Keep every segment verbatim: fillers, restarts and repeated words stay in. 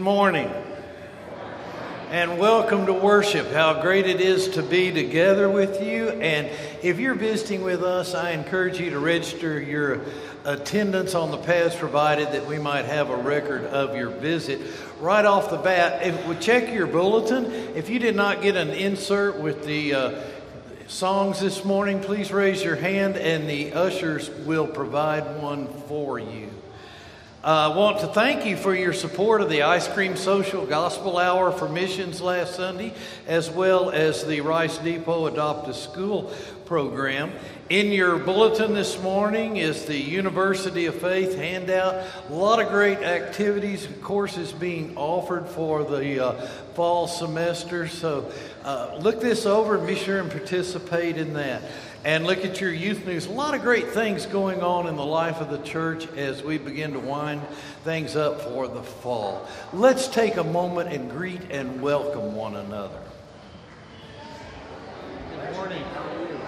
morning and welcome to worship. How great it is to be together with you. And if you're visiting with us, I encourage you to register your attendance on the pads provided that we might have a record of your visit. Right off the bat, if we check your bulletin, if you did not get an insert with the uh, songs this morning, please raise your hand and the ushers will provide one for you. I uh, want to thank you for your support of the Ice Cream Social Gospel Hour for Missions last Sunday, as well as the Rice Depot Adopt a School program. In your bulletin this morning is the University of Faith handout. A lot of great activities and courses being offered for the uh, fall semester. So uh, look this over and be sure and participate in that. And look at your youth news. A lot of great things going on in the life of the church as we begin to wind things up for the fall. Let's take a moment and greet and welcome one another. Good morning. How are you?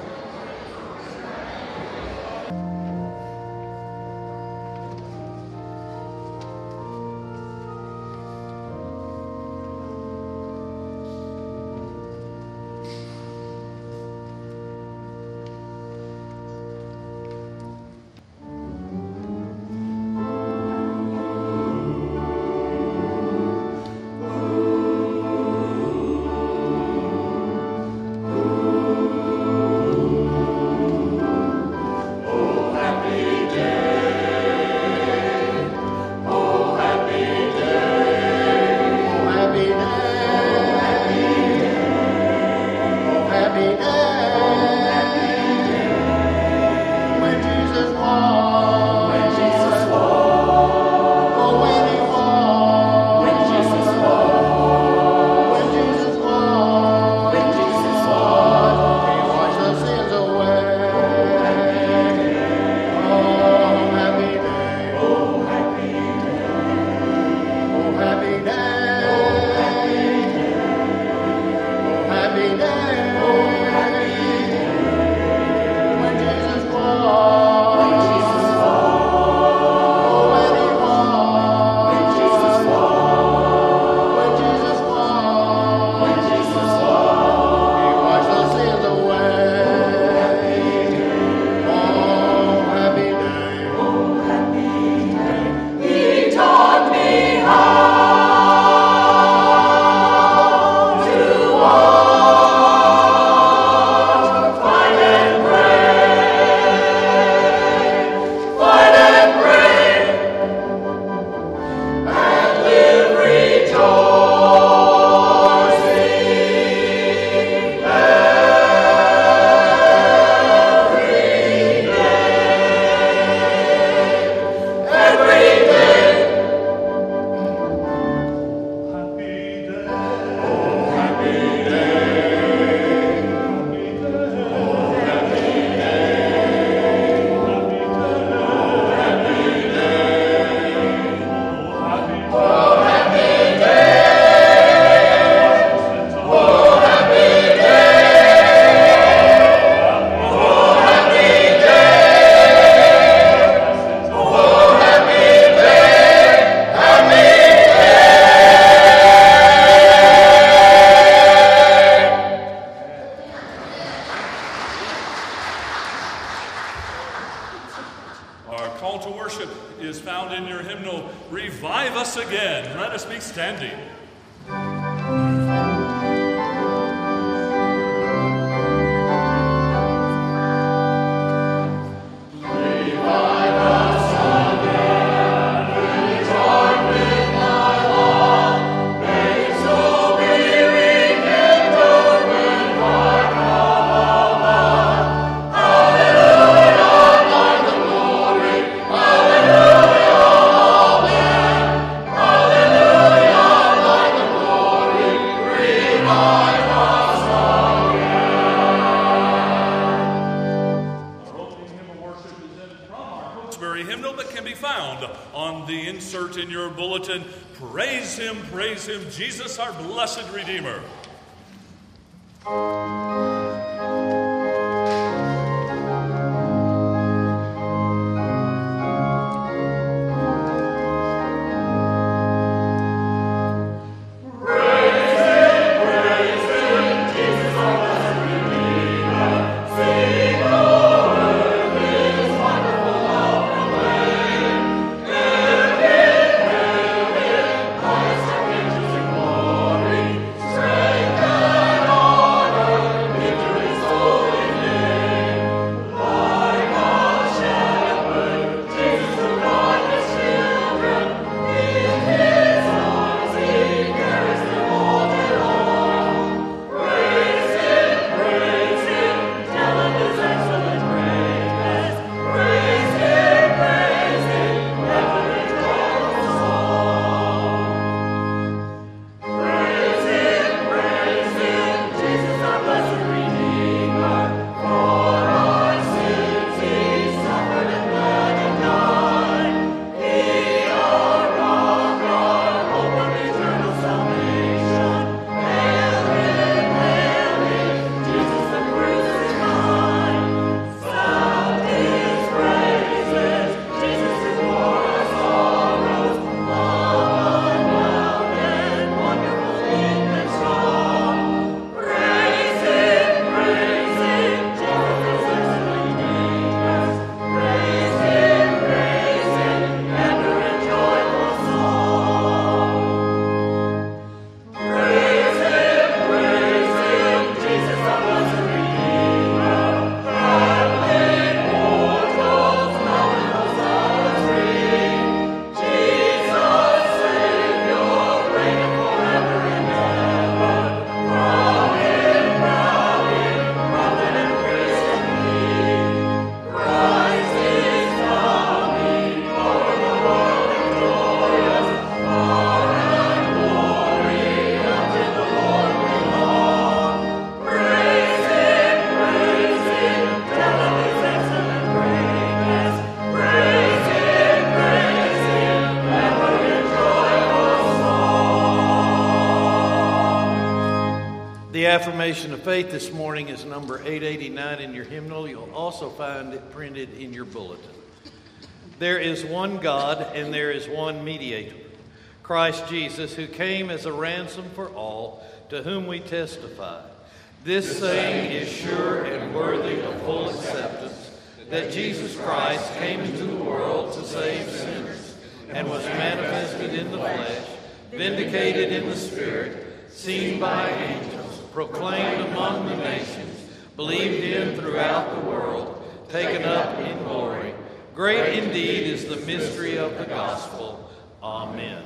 Jesus, our blessed Redeemer. The affirmation of faith this morning is number eight eighty-nine in your hymnal. You'll also find it printed in your bulletin. There is one God and there is one mediator, Christ Jesus, who came as a ransom for all, to whom we testify. This saying is sure and worthy of full acceptance, that Jesus Christ came into the world to save sinners, and was manifested in the flesh, vindicated in the Spirit, seen by angels, proclaimed among the nations, believed in throughout the world, taken up in glory. Great indeed is the mystery of the gospel. Amen.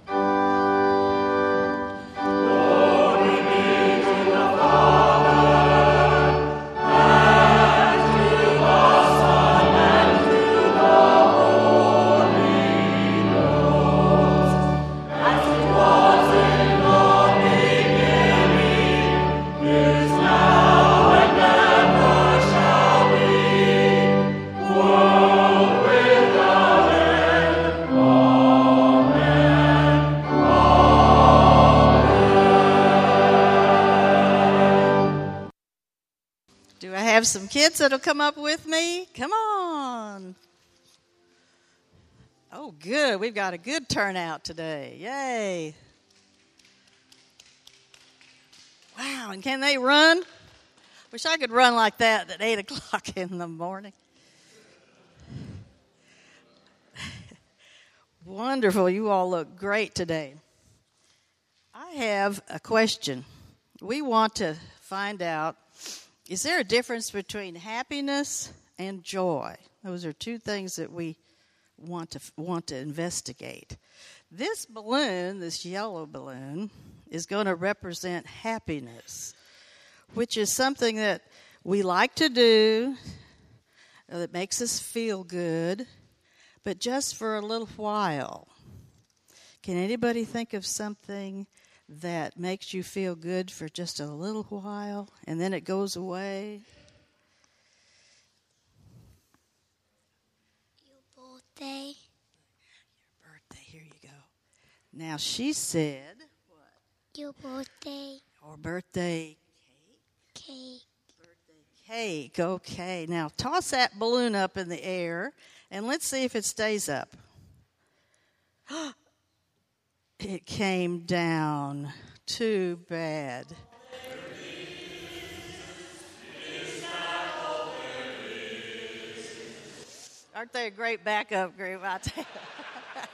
Some kids that'll come up with me. Come on. Oh, good. We've got a good turnout today. Yay. Wow, and can they run? Wish I could run like that at eight o'clock in the morning. Wonderful. You all look great today. I have a question. We want to find out, is there a difference between happiness and joy? Those are two things that we want to want to investigate. This balloon, this yellow balloon, is going to represent happiness, which is something that we like to do, that makes us feel good, but just for a little while. Can anybody think of something that makes you feel good for just a little while, and then it goes away? Your birthday. Your birthday, here you go. Now, she said, what? Your birthday. Or birthday Cake. Birthday cake, okay. Now, toss that balloon up in the air, and let's see if it stays up. It came down. Too bad. Aren't they a great backup group? I tell you.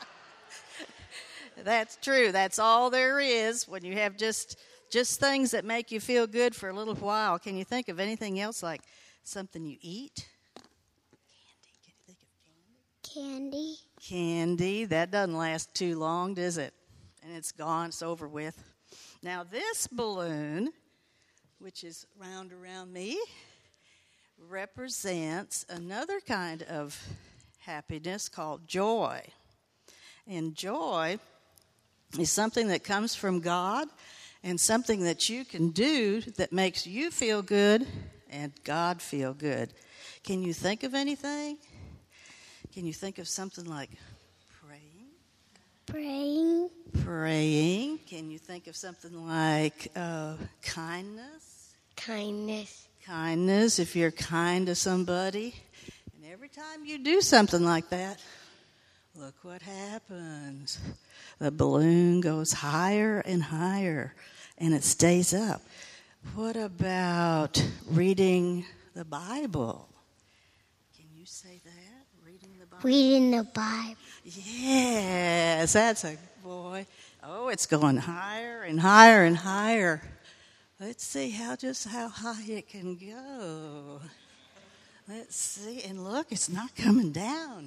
That's true. That's all there is when you have just just things that make you feel good for a little while. Can you think of anything else, like something you eat? Candy. Can you think of candy? Candy. Candy, that doesn't last too long, does it? And it's gone, it's over with. Now this balloon, which is round around me, represents another kind of happiness called joy. And joy is something that comes from God and something that you can do that makes you feel good and God feel good. Can you think of anything? Can you think of something like praying? Praying. Praying. Can you think of something like uh, kindness? Kindness. Kindness, if you're kind to somebody. And every time you do something like that, look what happens. The balloon goes higher and higher, and it stays up. What about reading the Bible? Can you say that? Reading the Bible. Yes, that's a boy. Oh, it's going higher and higher and higher. Let's see how just how high it can go. Let's see, and look, it's not coming down.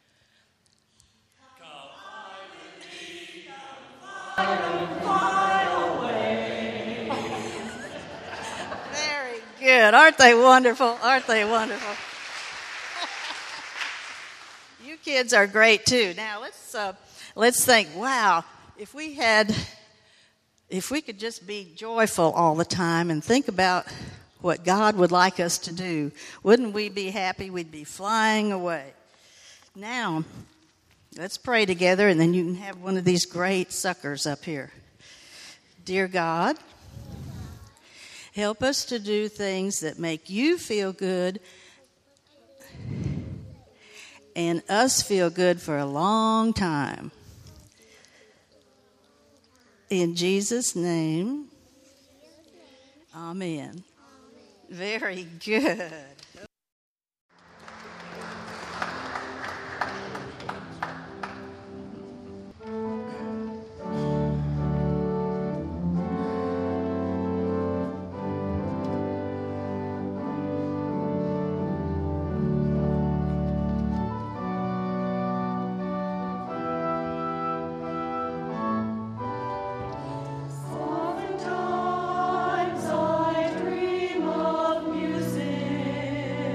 Come high with me, come fly away. Very good. Aren't they wonderful? Aren't they wonderful? You kids are great too. Now let's uh, let's think. Wow, if we had, if we could just be joyful all the time and think about what God would like us to do, wouldn't we be happy? We'd be flying away. Now, let's pray together, and then you can have one of these great suckers up here. Dear God, Help us to do things that make you feel good and us feel good for a long time. In Jesus' name, amen. Very good. Oftentimes I dream of music.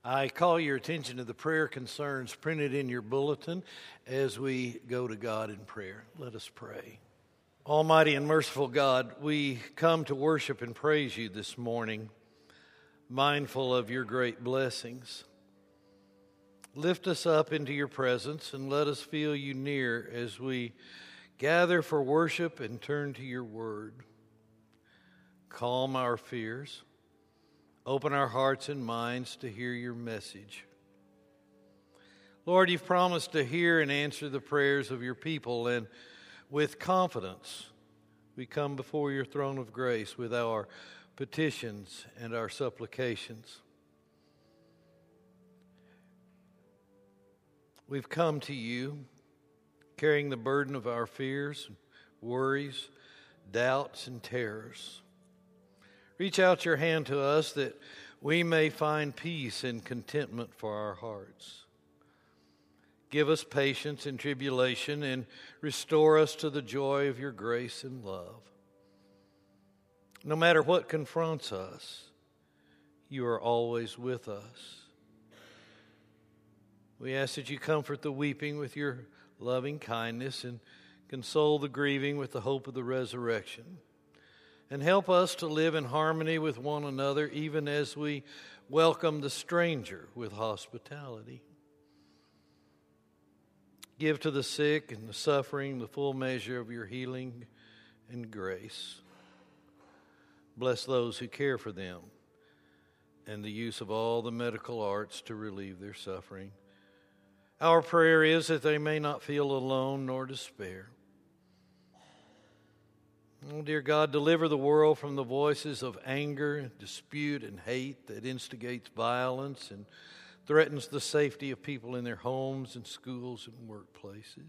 I call your attention to the prayer concerns printed in your bulletin as we go to God in prayer. Let us pray. Almighty and merciful God, we come to worship and praise you this morning, mindful of your great blessings. Lift us up into your presence and let us feel you near as we gather for worship and turn to your word. Calm our fears. Open our hearts and minds to hear your message. Lord, you've promised to hear and answer the prayers of your people, and with confidence we come before your throne of grace with our petitions and our supplications. We've come to you carrying the burden of our fears, worries, doubts, and terrors. Reach out your hand to us that we may find peace and contentment for our hearts. Give us patience in tribulation and restore us to the joy of your grace and love. No matter what confronts us, you are always with us. We ask that you comfort the weeping with your loving kindness and console the grieving with the hope of the resurrection. And help us to live in harmony with one another, even as we welcome the stranger with hospitality. Give to the sick and the suffering the full measure of your healing and grace. Bless those who care for them and the use of all the medical arts to relieve their suffering. Our prayer is that they may not feel alone nor despair. Oh, dear God, deliver the world from the voices of anger, dispute, and hate that instigates violence and threatens the safety of people in their homes and schools and workplaces.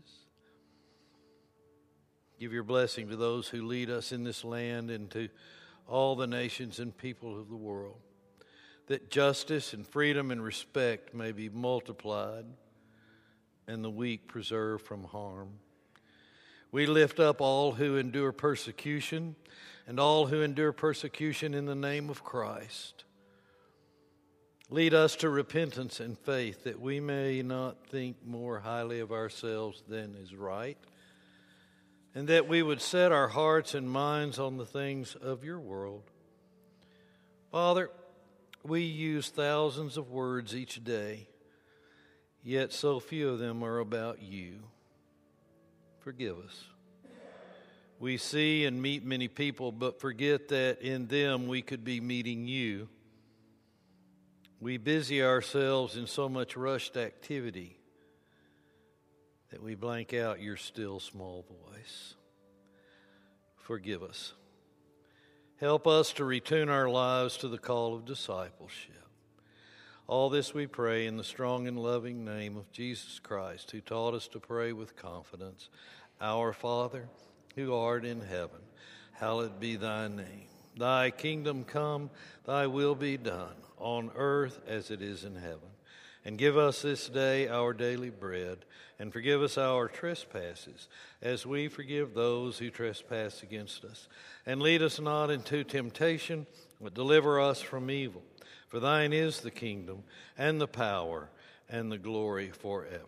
Give your blessing to those who lead us in this land and to all the nations and people of the world, that justice and freedom and respect may be multiplied and the weak preserved from harm. We lift up all who endure persecution and all who endure persecution in the name of Christ. Lead us to repentance and faith that we may not think more highly of ourselves than is right, and that we would set our hearts and minds on the things of your world. Father, we use thousands of words each day, yet so few of them are about you. Forgive us. We see and meet many people, but forget that in them we could be meeting you. We busy ourselves in so much rushed activity that we blank out your still small voice. Forgive us. Help us to retune our lives to the call of discipleship. All this we pray in the strong and loving name of Jesus Christ, who taught us to pray with confidence. Our Father, who art in heaven, hallowed be thy name. Thy kingdom come, thy will be done, on earth as it is in heaven. And give us this day our daily bread, and forgive us our trespasses, as we forgive those who trespass against us. And lead us not into temptation, but deliver us from evil. For thine is the kingdom, and the power, and the glory forever.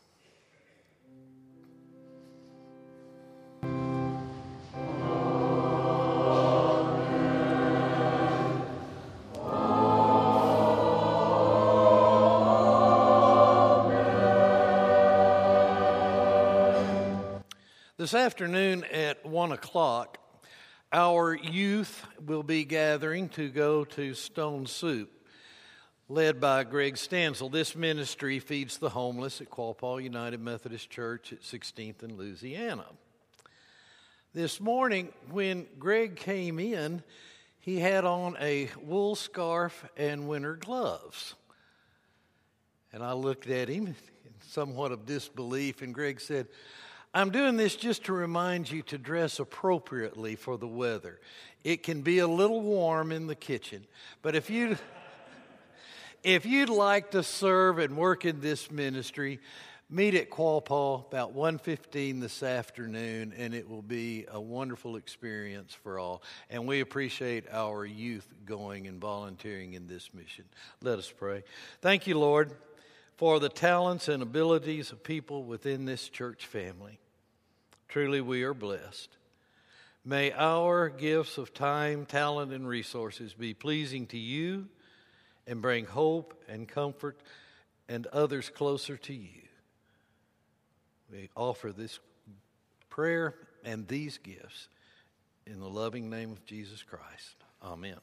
This afternoon at one o'clock, our youth will be gathering to go to Stone Soup, led by Greg Stansel. This ministry feeds the homeless at Quapaw United Methodist Church at sixteenth and Louisiana. This morning, when Greg came in, he had on a wool scarf and winter gloves. And I looked at him in somewhat of disbelief, and Greg said, I'm doing this just to remind you to dress appropriately for the weather. It can be a little warm in the kitchen, but if you if you'd like to serve and work in this ministry, Meet at Quapaw about one fifteen this afternoon, and it will be a wonderful experience for all. And we appreciate our youth going and volunteering in this mission. Let us pray. Thank you, Lord, for the talents and abilities of people within this church family. Truly, we are blessed. May our gifts of time, talent, and resources be pleasing to you and bring hope and comfort and others closer to you. We offer this prayer and these gifts in the loving name of Jesus Christ. Amen.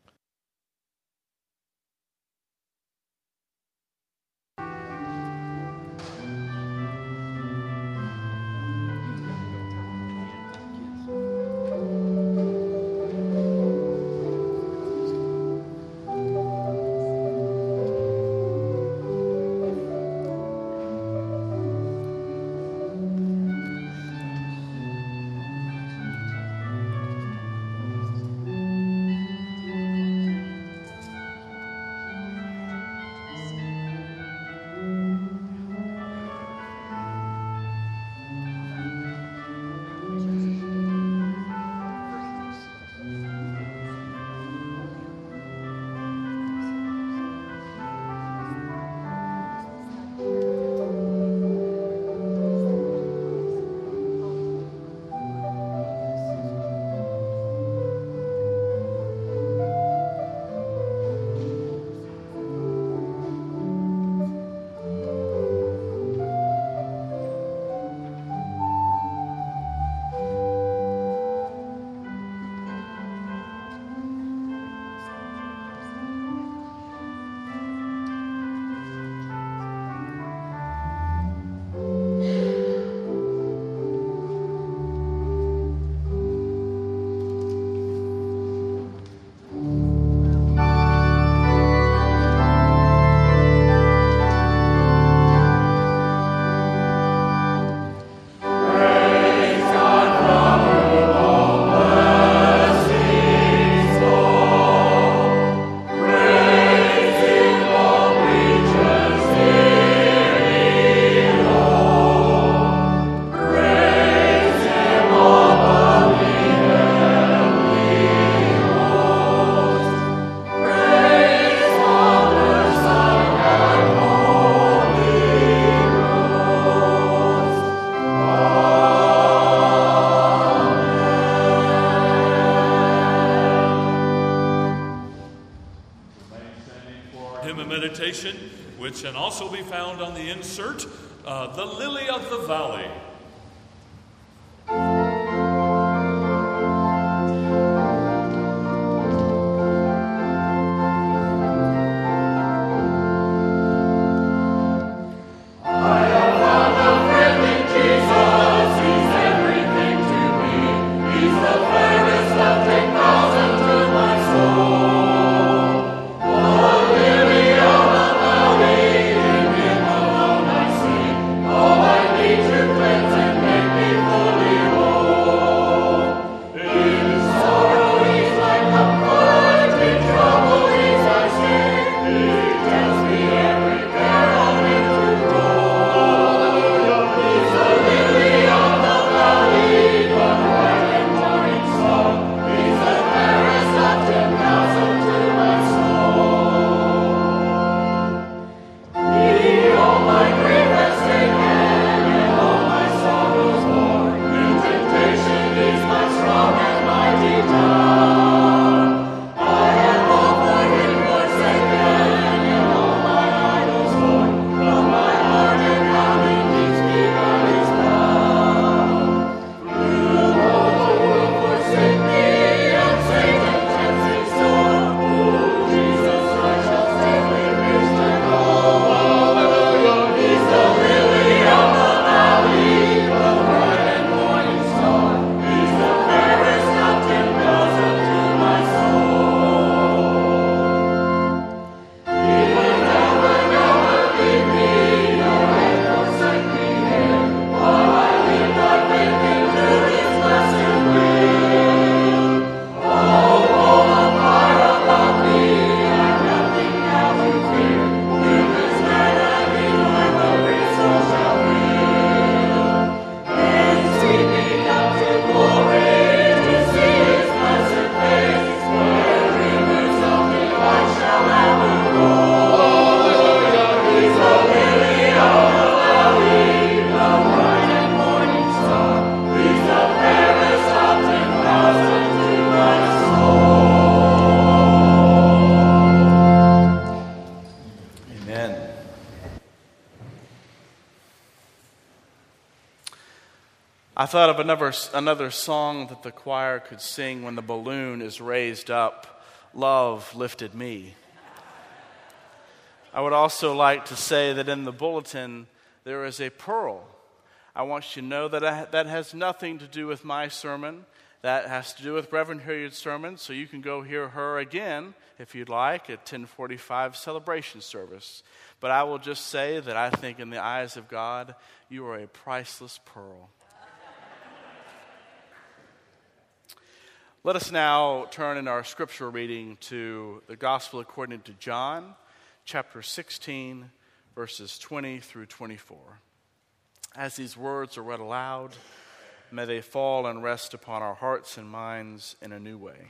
Which can also be found on the insert, uh, The Lily of the Valley. Cleanse I thought of another, another song that the choir could sing when the balloon is raised up, Love Lifted Me. I would also like to say that in the bulletin there is a pearl. I want you to know that I, that has nothing to do with my sermon. That has to do with Reverend Hilliard's sermon, so you can go hear her again, if you'd like, at ten forty-five celebration service. But I will just say that I think in the eyes of God, you are a priceless pearl. Let us now turn in our scripture reading to the Gospel according to John, chapter sixteen, verses twenty through twenty-four. As these words are read aloud, may they fall and rest upon our hearts and minds in a new way.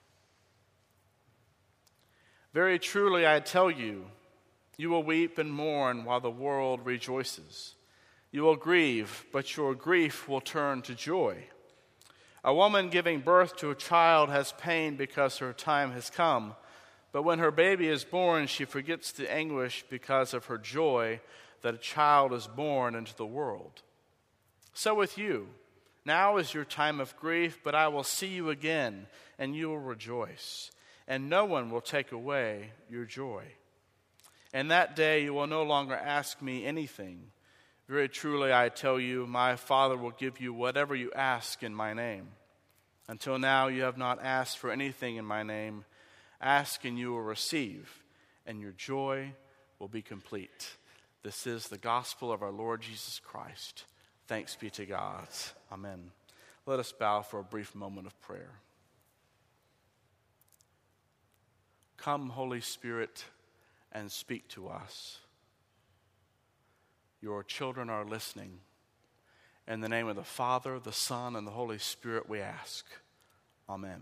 Very truly I tell you, you will weep and mourn while the world rejoices. You will grieve, but your grief will turn to joy. A woman giving birth to a child has pain because her time has come, but when her baby is born, she forgets the anguish because of her joy that a child is born into the world. So with you, now is your time of grief, but I will see you again, and you will rejoice, and no one will take away your joy. And that day you will no longer ask me anything. Very truly I tell you, my Father will give you whatever you ask in my name. Until now you have not asked for anything in my name. Ask and you will receive, and your joy will be complete. This is the gospel of our Lord Jesus Christ. Thanks be to God. Amen. Let us bow for a brief moment of prayer. Come, Holy Spirit, and speak to us. Your children are listening. In the name of the Father, the Son, and the Holy Spirit we ask. Amen.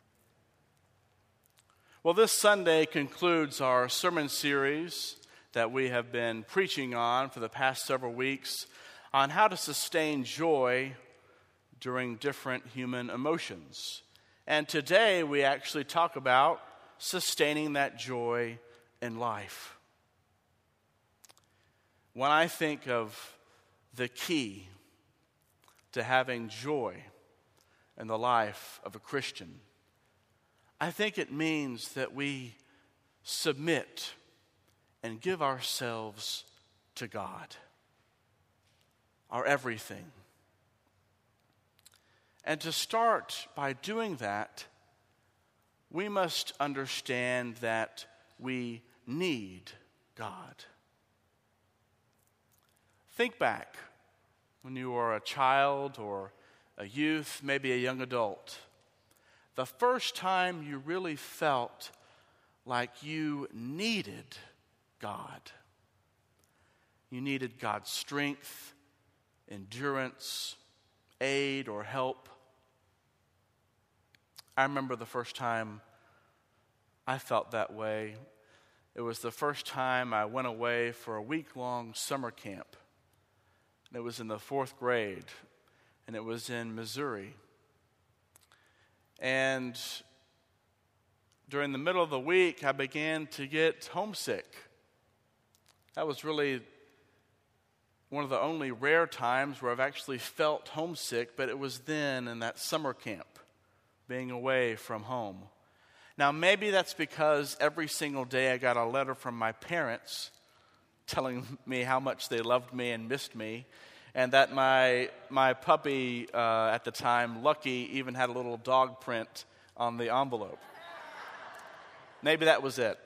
Well, this Sunday concludes our sermon series that we have been preaching on for the past several weeks on how to sustain joy during different human emotions. And today we actually talk about sustaining that joy in life. When I think of the key to having joy in the life of a Christian, I think it means that we submit and give ourselves to God, our everything. And to start by doing that, we must understand that we need God. Think back when you were a child or a youth, maybe a young adult. The first time you really felt like you needed God. You needed God's strength, endurance, aid, or help. I remember the first time I felt that way. It was the first time I went away for a week-long summer camp. It was in the fourth grade, and it was in Missouri. And during the middle of the week, I began to get homesick. That was really one of the only rare times where I've actually felt homesick, but it was then in that summer camp, being away from home. Now, maybe that's because every single day I got a letter from my parents telling me how much they loved me and missed me, and that my my puppy uh, at the time, Lucky, even had a little dog print on the envelope. Maybe that was it.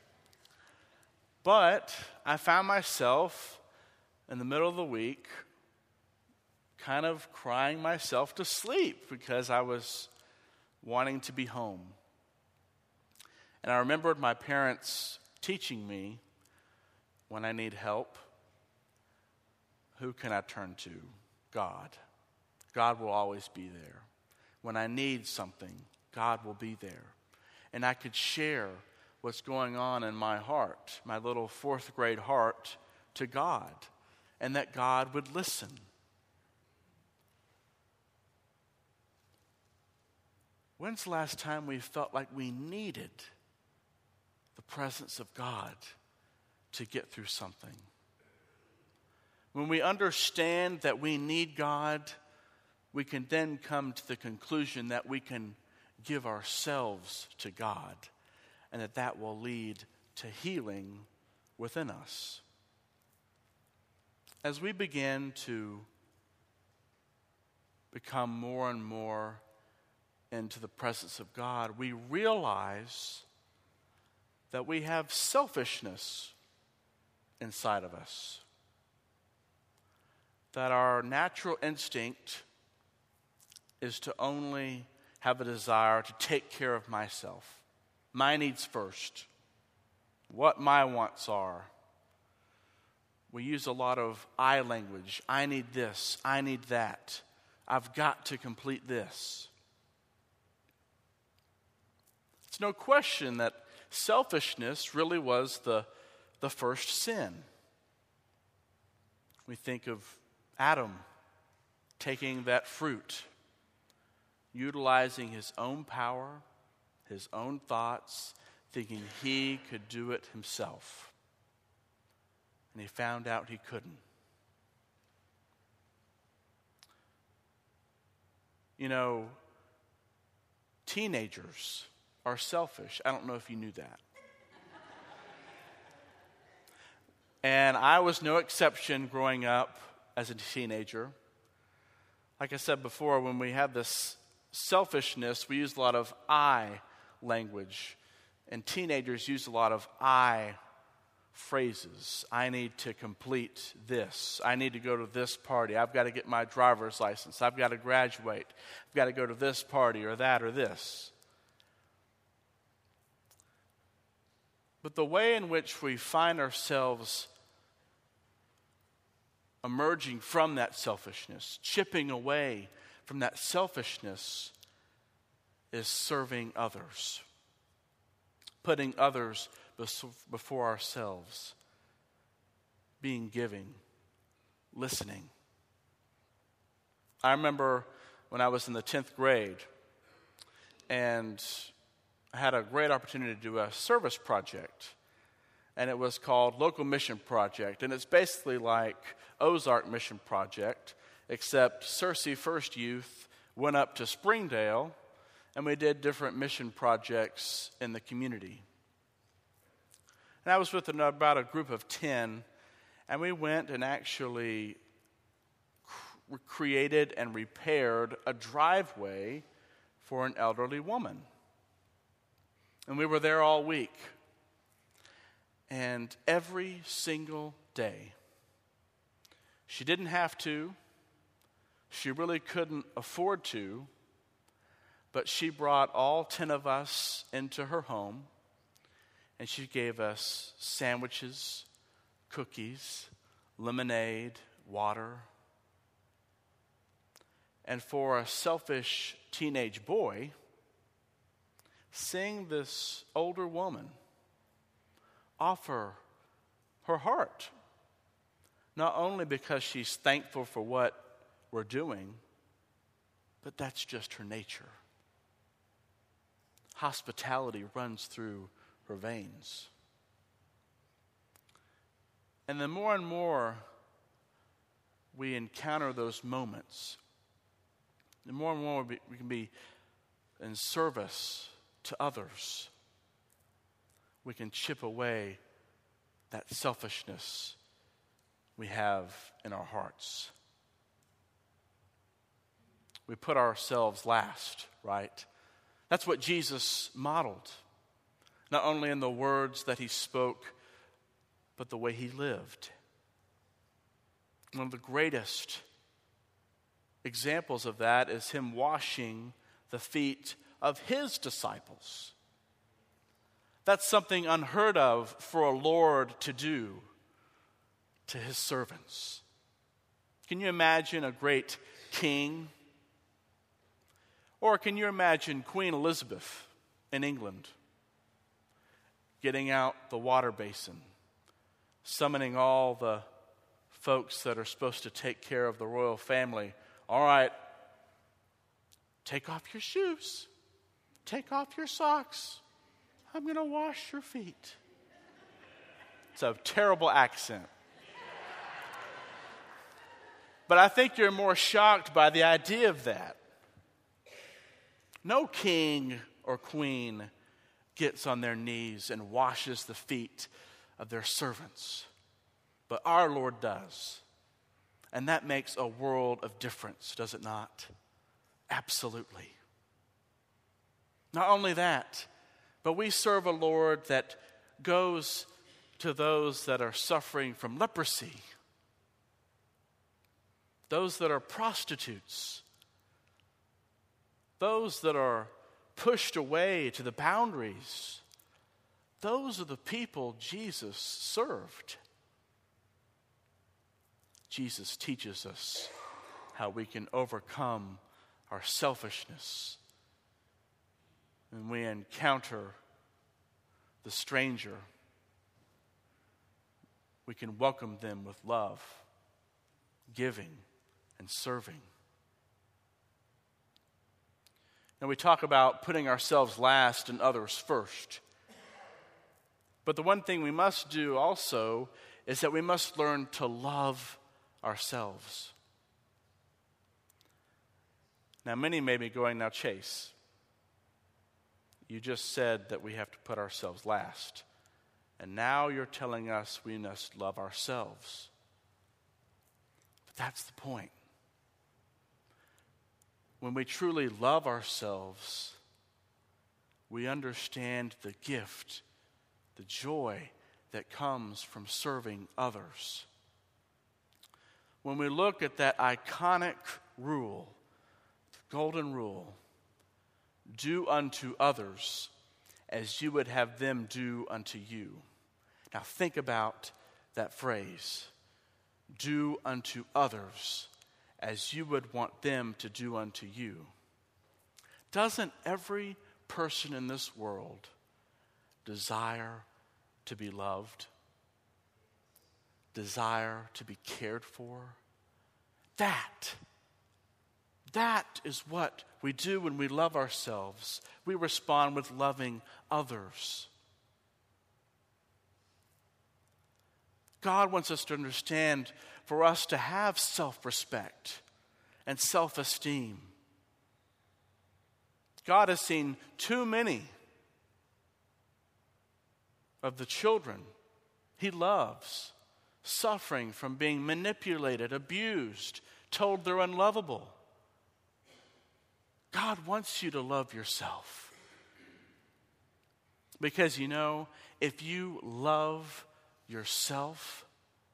But I found myself in the middle of the week kind of crying myself to sleep because I was wanting to be home. And I remembered my parents teaching me, when I need help, who can I turn to? God. God will always be there. When I need something, God will be there. And I could share what's going on in my heart, my little fourth grade heart, to God, and that God would listen. When's the last time we felt like we needed the presence of God to get through something? When we understand that we need God, we can then come to the conclusion that we can give ourselves to God, and that that will lead to healing within us. As we begin to become more and more into the presence of God, we realize that we have selfishness inside of us. That our natural instinct is to only have a desire to take care of myself, my needs first, what my wants are. We use a lot of I language. I need this, I need that. I've got to complete this. It's no question that selfishness really was the, the first sin. We think of Adam taking that fruit, utilizing his own power, his own thoughts, thinking he could do it himself. And he found out he couldn't. You know, teenagers are selfish. I don't know if you knew that. And I was no exception growing up as a teenager. Like I said before, when we have this selfishness, we use a lot of I language. And teenagers use a lot of I phrases. I need to complete this. I need to go to this party. I've got to get my driver's license. I've got to graduate. I've got to go to this party or that or this. But the way in which we find ourselves emerging from that selfishness, chipping away from that selfishness, is serving others, putting others before ourselves, being giving, listening. I remember when I was in the tenth grade, and I had a great opportunity to do a service project, and it was called Local Mission Project, and it's basically like Ozark Mission Project, except Searcy First Youth went up to Springdale, and we did different mission projects in the community. And I was with about a group of ten, and we went and actually cr- created and repaired a driveway for an elderly woman. And we were there all week. And every single day, she didn't have to, she really couldn't afford to, but she brought all ten of us into her home, and she gave us sandwiches, cookies, lemonade, water. And for a selfish teenage boy, seeing this older woman offer her heart, not only because she's thankful for what we're doing, but that's just her nature. Hospitality runs through her veins. And the more and more we encounter those moments, the more and more we, we can be in service to others. We can chip away that selfishness we have in our hearts. We put ourselves last, right? That's what Jesus modeled. Not only in the words that he spoke, but the way he lived. One of the greatest examples of that is him washing the feet of his disciples. That's something unheard of for a Lord to do to his servants. Can you imagine a great king? Or can you imagine Queen Elizabeth in England getting out the water basin, summoning all the folks that are supposed to take care of the royal family? All right, take off your shoes, take off your socks. I'm going to wash your feet. It's a terrible accent. But I think you're more shocked by the idea of that. No king or queen gets on their knees and washes the feet of their servants. But our Lord does. And that makes a world of difference, does it not? Absolutely. Not only that, but we serve a Lord that goes to those that are suffering from leprosy, those that are prostitutes, those that are pushed away to the boundaries. Those are the people Jesus served. Jesus teaches us how we can overcome our selfishness when we encounter the stranger. We can welcome them with love, giving, and serving. Now we talk about putting ourselves last and others first. But the one thing we must do also is that we must learn to love ourselves. Now many may be going, now Chase, you just said that we have to put ourselves last. And now you're telling us we must love ourselves. But that's the point. When we truly love ourselves, we understand the gift, the joy that comes from serving others. When we look at that iconic rule, the golden rule, do unto others as you would have them do unto you. Now think about that phrase, do unto others as you would want them to do unto you. Doesn't every person in this world desire to be loved? Desire to be cared for? That, that is what we do when we love ourselves. We respond with loving others. God wants us to understand, for us to have self-respect and self-esteem. God has seen too many of the children He loves suffering from being manipulated, abused, told they're unlovable. God wants you to love yourself. Because you know, if you love yourself,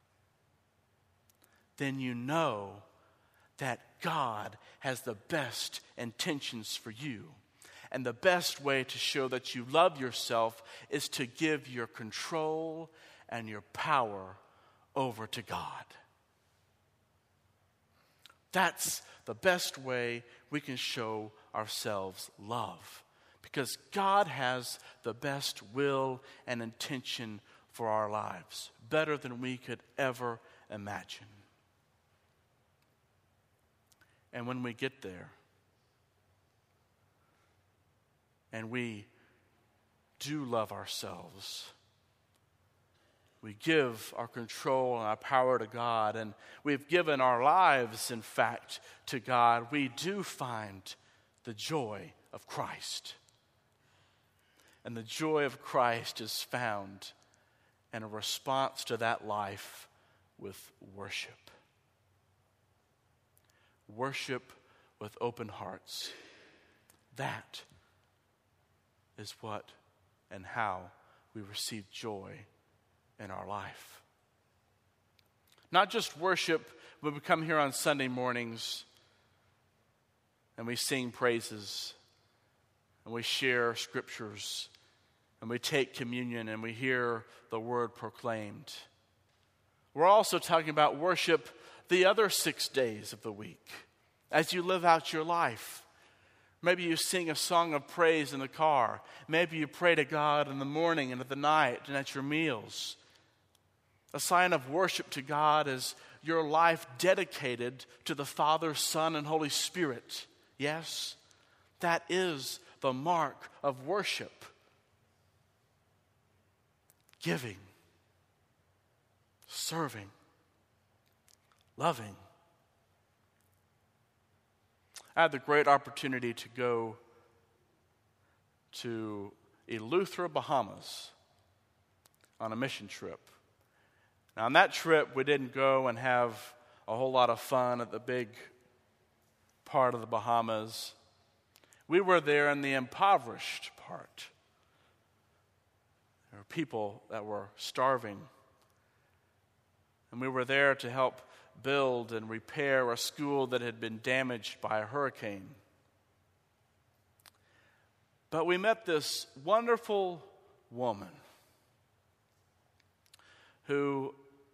then you know that God has the best intentions for you. And the best way to show that you love yourself is to give your control and your power over to God. That's the best way we can show ourselves love. Because God has the best will and intention for our lives, better than we could ever imagine. And when we get there, and we do love ourselves, we give our control and our power to God, and we've given our lives, in fact, to God, we do find the joy of Christ. And the joy of Christ is found in a response to that life with worship. Worship with open hearts. That is what and how we receive joy in our life. Not just worship when we come here on Sunday mornings and we sing praises and we share scriptures and we take communion and we hear the word proclaimed. We're also talking about worship the other six days of the week as you live out your life. Maybe you sing a song of praise in the car. Maybe you pray to God in the morning and at the night and at your meals. A sign of worship to God is your life dedicated to the Father, Son, and Holy Spirit. Yes, that is the mark of worship. Giving, serving, loving, I had the great opportunity to go to Eleuthera, Bahamas on a mission trip. Now, on that trip, we didn't go and have a whole lot of fun at the big part of the Bahamas. We were there in the impoverished part. There were people that were starving. And we were there to help build and repair a school that had been damaged by a hurricane. But we met this wonderful woman who,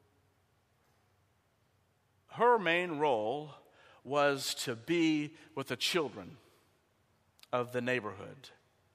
her main role was to be with the children of the neighborhood.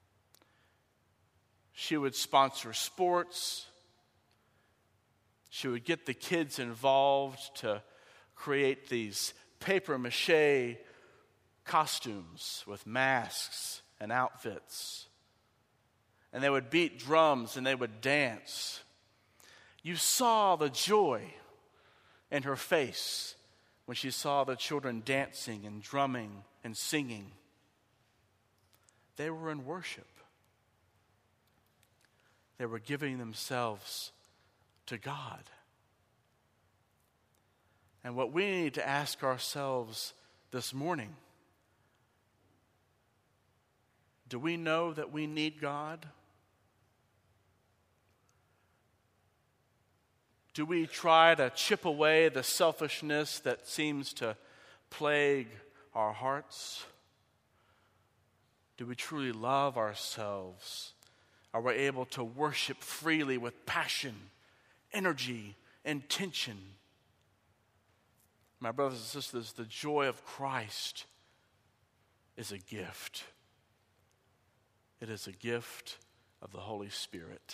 She would sponsor sports. She would get the kids involved to create these papier-mâché costumes with masks and outfits. And they would beat drums and they would dance. You saw the joy in her face when she saw the children dancing and drumming and singing. They were in worship. They were giving themselves to God. And what we need to ask ourselves this morning, do we know that we need God? Do we try to chip away the selfishness that seems to plague our hearts? Do we truly love ourselves? Are we able to worship freely with passion, energy, intention? My brothers and sisters, the joy of Christ is a gift. It is a gift of the Holy Spirit.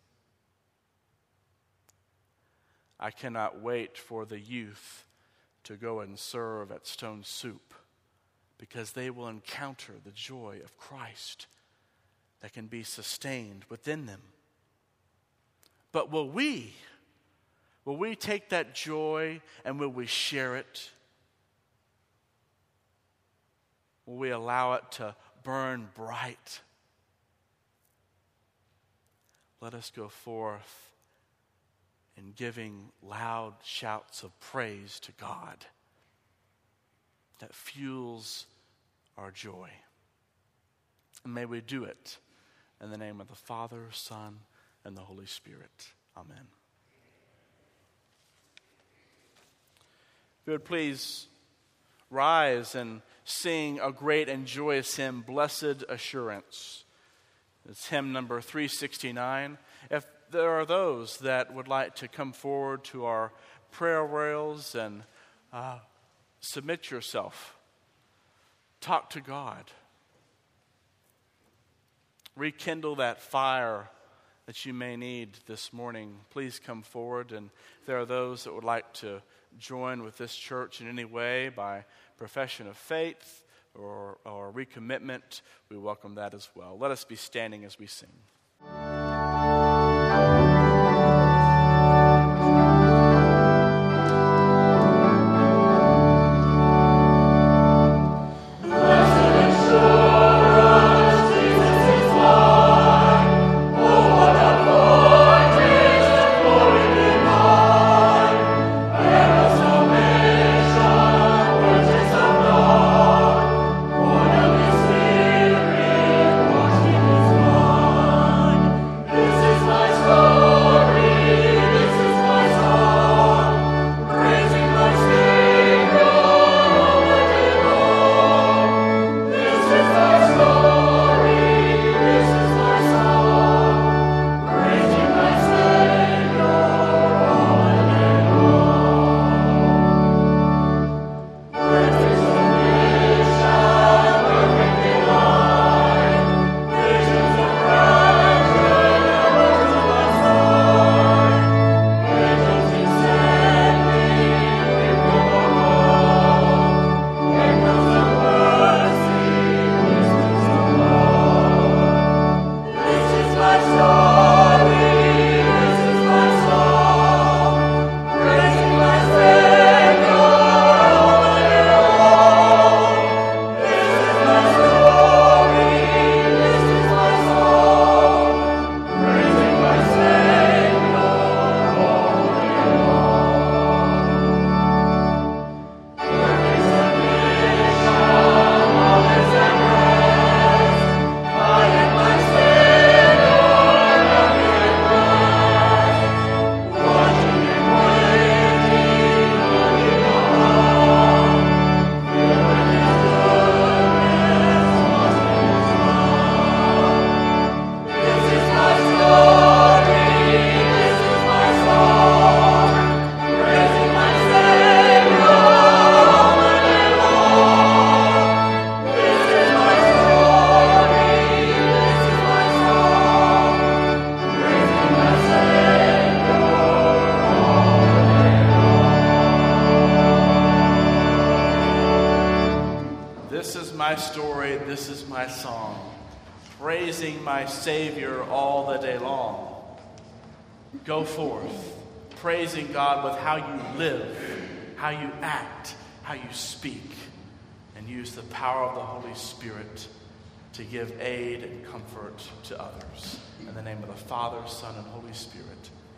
I cannot wait for the youth to go and serve at Stone Soup, because they will encounter the joy of Christ that can be sustained within them. But will we, will we take that joy and will we share it? Will we allow it to burn bright? Let us go forth in giving loud shouts of praise to God that fuels our joy. And may we do it in the name of the Father, Son, and the Holy Spirit. Amen. If you would please rise and sing a great and joyous hymn, Blessed Assurance. It's hymn number three sixty-nine. If there are those that would like to come forward to our prayer rails and uh, submit yourself, talk to God, rekindle that fire that you may need this morning, please come forward. And if there are those that would like to join with this church in any way by profession of faith or, or recommitment, we welcome that as well. Let us be standing as we sing. Amen. this is my song, praising my Savior all the day long. Go forth, praising God with how you live, how you act, how you speak, and use the power of the Holy Spirit to give aid and comfort to others. In the name of the Father, Son, and Holy Spirit.